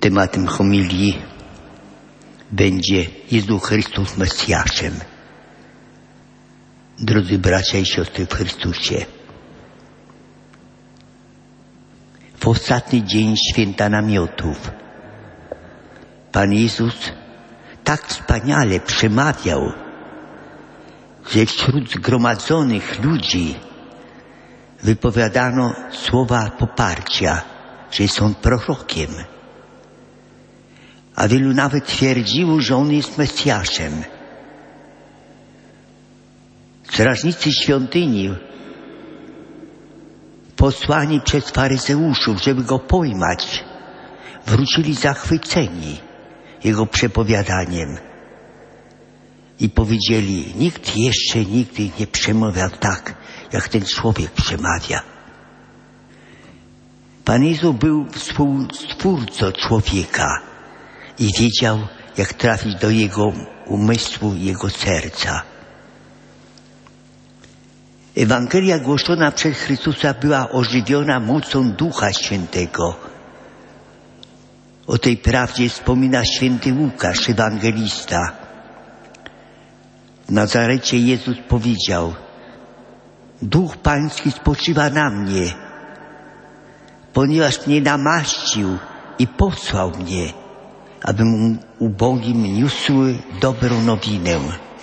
Tematem homilii będzie Jezus Chrystus Mesjaszem. Drodzy bracia i siostry w Chrystusie, w ostatni dzień święta namiotów Pan Jezus tak wspaniale przemawiał, że wśród zgromadzonych ludzi wypowiadano słowa poparcia, że jest On prorokiem. A wielu nawet twierdziło, że On jest Mesjaszem. Strażnicy świątyni, posłani przez faryzeuszów, żeby Go pojmać, wrócili zachwyceni Jego przepowiadaniem i powiedzieli: nikt jeszcze nigdy nie przemawiał tak, jak ten człowiek przemawia. Pan Jezus był współstwórcą człowieka i wiedział, jak trafić do jego umysłu i jego serca. Ewangelia głoszona przez Chrystusa była ożywiona mocą Ducha Świętego. O tej prawdzie wspomina święty Łukasz, ewangelista. W Nazarecie Jezus powiedział: Duch Pański spoczywa na mnie, ponieważ mnie namaścił i posłał mnie, abym ubogim niósł dobrą nowinę.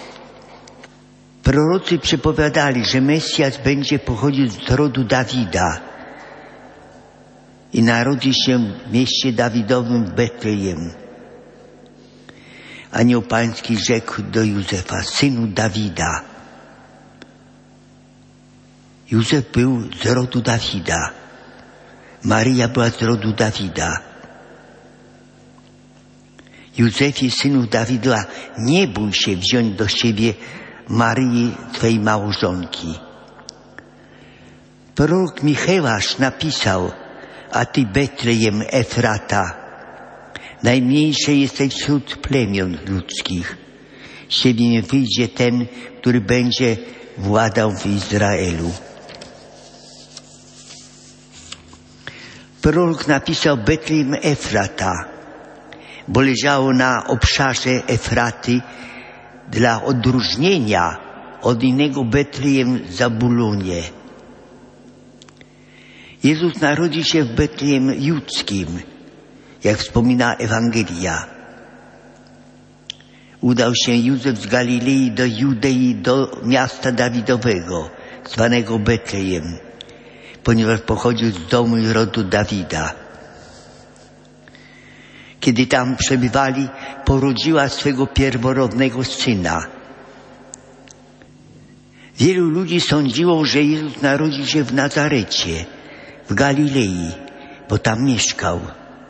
Prorocy przepowiadali, że Mesjasz będzie pochodził z rodu Dawida i narodzi się w mieście Dawidowym w Betlejem. Anioł Pański rzekł do Józefa: synu Dawida. Józef był z rodu Dawida. Maryja była z rodu Dawida. Józefie, synu Dawida, nie bój się wziąć do siebie Maryi, twej małżonki. Prorok Michełasz napisał: a ty, Betlejem Efrata, najmniejsze jesteś wśród plemion ludzkich. Z ciebie nie wyjdzie ten, który będzie władał w Izraelu. Prorok napisał Betlejem Efrata, bo leżało na obszarze Efraty dla odróżnienia od innego Betlejem Zabulonie. Jezus narodził się w Betlejem Judzkim, jak wspomina Ewangelia. Udał się Józef z Galilei do Judei, do miasta Dawidowego, zwanego Betlejem, ponieważ pochodził z domu i rodu Dawida. Kiedy tam przebywali, porodziła swego pierworodnego syna. Wielu ludzi sądziło, że Jezus narodził się w Nazarecie, w Galilei, bo tam mieszkał.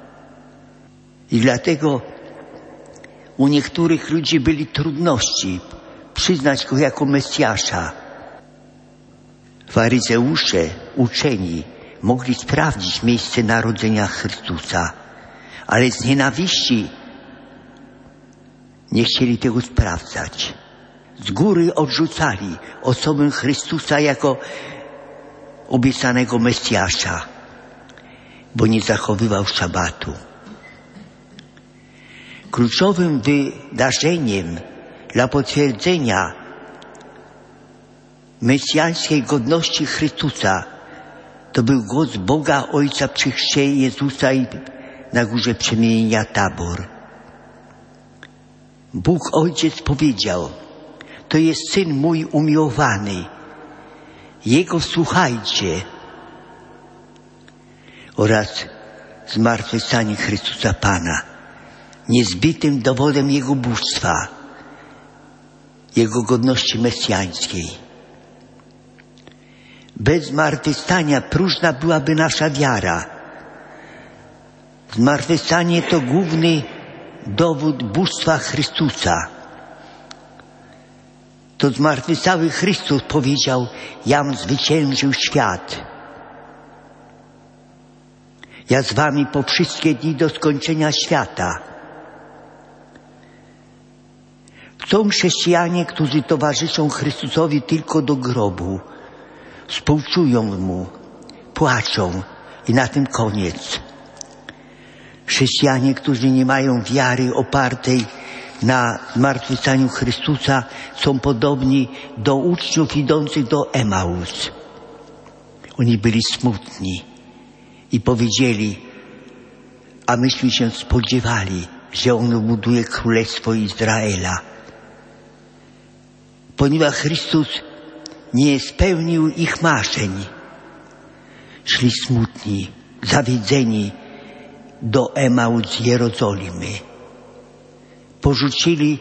I dlatego u niektórych ludzi byli trudności przyznać Go jako Mesjasza. Faryzeusze, uczeni, mogli sprawdzić miejsce narodzenia Chrystusa, ale z nienawiści nie chcieli tego sprawdzać. Z góry odrzucali osobę Chrystusa jako obiecanego Mesjasza, bo nie zachowywał szabatu. Kluczowym wydarzeniem dla potwierdzenia mesjańskiej godności Chrystusa to był głos Boga Ojca przy chrzcie Jezusa i na górze przemienienia Tabor. Bóg Ojciec powiedział: to jest Syn mój umiłowany, Jego słuchajcie. Oraz zmartwychwstanie Chrystusa Pana, niezbitym dowodem Jego bóstwa, Jego godności mesjańskiej. Bez zmartwychwstania próżna byłaby nasza wiara. Zmartwychwstanie to główny dowód bóstwa Chrystusa. To zmartwychwstały Chrystus powiedział: jam zwyciężył świat. Ja z wami po wszystkie dni do skończenia świata. Są chrześcijanie, którzy towarzyszą Chrystusowi tylko do grobu. Współczują Mu, płaczą i na tym koniec. Chrześcijanie, którzy nie mają wiary opartej na zmartwychwstaniu Chrystusa, są podobni do uczniów idących do Emaus. Oni byli smutni i powiedzieli, a myśmy się spodziewali, że On buduje Królestwo Izraela. Ponieważ Chrystus nie spełnił ich marzeń, szli smutni, zawiedzeni do Emaus z Jerozolimy. Porzucili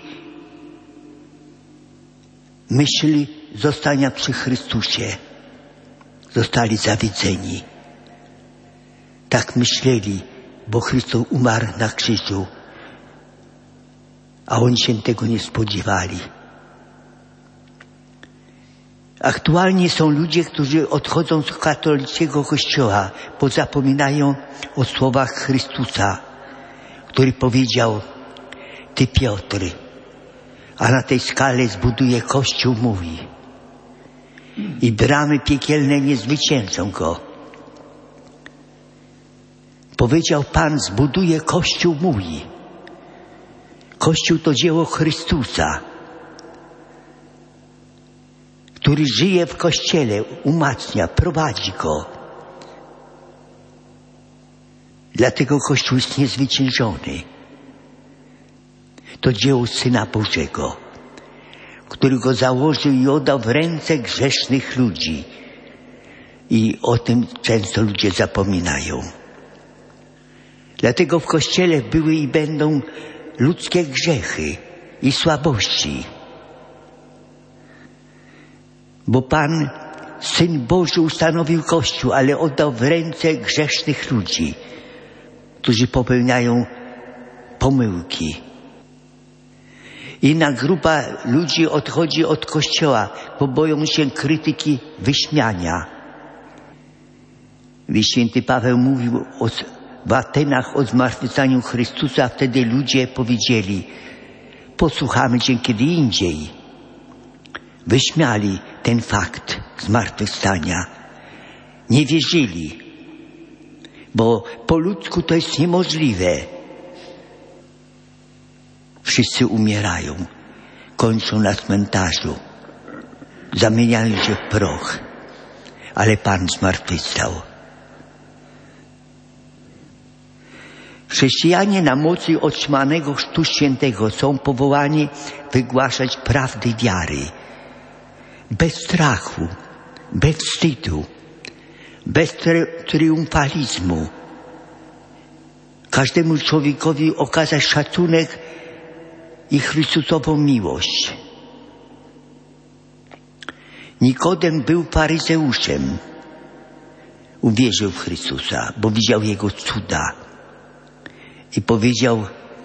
myśli zostania przy Chrystusie. Zostali zawiedzeni. Tak myśleli, bo Chrystus umarł na krzyżu, a oni się tego nie spodziewali. Aktualnie są ludzie, którzy odchodzą z katolickiego kościoła, bo zapominają o słowach Chrystusa, który powiedział: Ty, Piotr, a na tej skale zbuduję Kościół mój i bramy piekielne nie zwyciężą go. Powiedział Pan: zbuduję Kościół mój. Kościół to dzieło Chrystusa, który żyje w Kościele, umacnia, prowadzi go. Dlatego Kościół jest niezwyciężony. To dzieło Syna Bożego, który go założył i oddał w ręce grzesznych ludzi. I o tym często ludzie zapominają. Dlatego w Kościele były i będą ludzkie grzechy i słabości. Bo Pan, Syn Boży, ustanowił Kościół, ale oddał w ręce grzesznych ludzi, którzy popełniają pomyłki. Inna grupa ludzi odchodzi od Kościoła, bo boją się krytyki, wyśmiania. Święty Paweł mówił w Atenach o zmartwychwstaniu Chrystusa, a wtedy ludzie powiedzieli: posłuchamy Cię kiedy indziej. Wyśmiali ten fakt zmartwychwstania. Nie wierzyli, bo po ludzku to jest niemożliwe. Wszyscy umierają, kończą na cmentarzu, zamieniają się w proch, ale Pan zmartwychwstał. Chrześcijanie na mocy otrzymanego Chrztu Świętego są powołani wygłaszać prawdy wiary. Bez strachu, bez wstydu, bez triumfalizmu. Każdemu człowiekowi okazać szacunek i Chrystusową miłość. Nikodem był faryzeuszem. Uwierzył w Chrystusa, bo widział Jego cuda. I powiedział,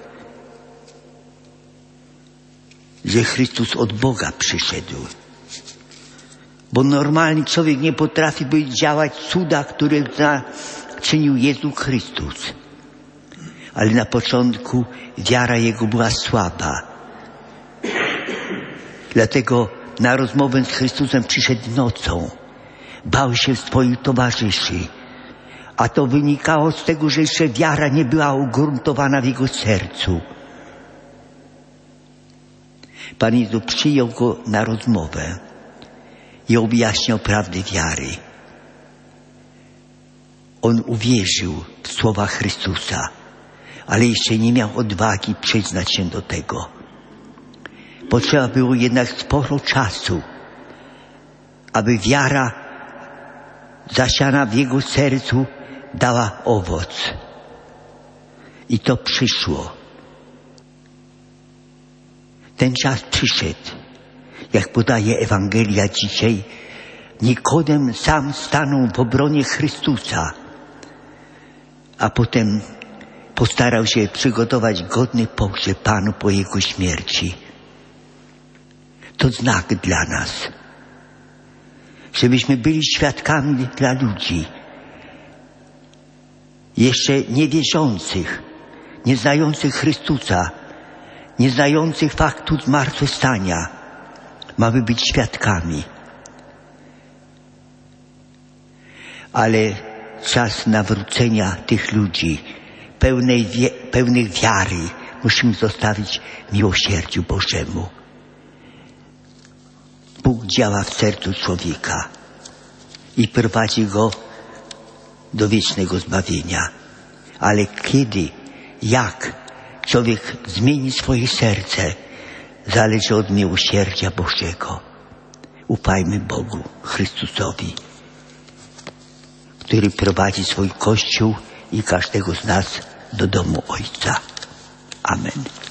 że Chrystus od Boga przyszedł. Bo normalny człowiek nie potrafi działać cuda, które czynił Jezus Chrystus. Ale na początku wiara jego była słaba. Dlatego na rozmowę z Chrystusem przyszedł nocą. Bał się swoich towarzyszy. A to wynikało z tego, że jeszcze wiara nie była ugruntowana w jego sercu. Pan Jezus przyjął go na rozmowę i objaśniał prawdę wiary. On uwierzył w słowa Chrystusa, ale jeszcze nie miał odwagi przyznać się do tego. Potrzeba było jednak sporo czasu, aby wiara zasiana w jego sercu dała owoc. I to przyszło. Ten czas przyszedł. Jak podaje Ewangelia dzisiaj, Nikodem sam stanął w obronie Chrystusa, a potem postarał się przygotować godny pogrzeb Panu po Jego śmierci. To znak dla nas, żebyśmy byli świadkami dla ludzi, jeszcze niewierzących, nie znających Chrystusa, nie znających faktu zmartwychwstania. Mamy być świadkami. Ale czas nawrócenia tych ludzi pełnych wiary musimy zostawić miłosierdziu Bożemu. Bóg działa w sercu człowieka i prowadzi go do wiecznego zbawienia. Ale kiedy, jak człowiek zmieni swoje serce, zależy od miłosierdzia Bożego. Ufajmy Bogu, Chrystusowi, który prowadzi swój Kościół i każdego z nas do domu Ojca. Amen.